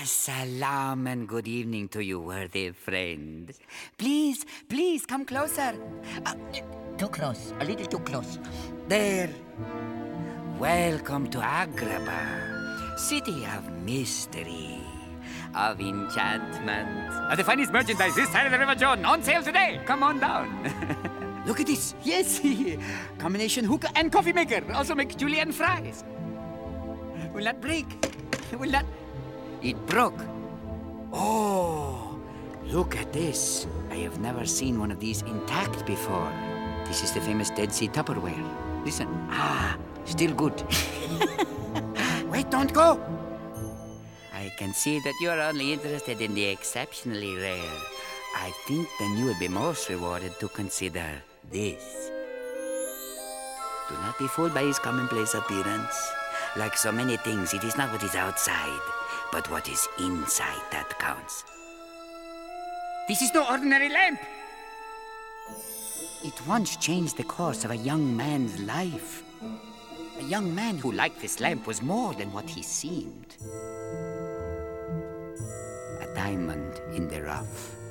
Salam and good evening to you, worthy friend. Please, please come closer. Too close, a little too close. There. Welcome to Agrabah, city of mystery, of enchantment. The finest merchandise this side of the River Jordan, on sale today. Come on down. Look at this. Yes, combination hookah and coffee maker. Also make julienne fries. Will not break. Will not. It broke. Oh, look at this. I have never seen one of these intact before. This is the famous Dead Sea Tupperware. Listen. Still good. Wait, don't go. I can see that you're only interested in the exceptionally rare. I think then you will be most rewarded to consider this. Do not be fooled by his commonplace appearance. Like so many things, it is not what is outside, but what is inside that counts. This is no ordinary lamp. It once changed the course of a young man's life. A young man who liked this lamp was more than what he seemed. A diamond in the rough.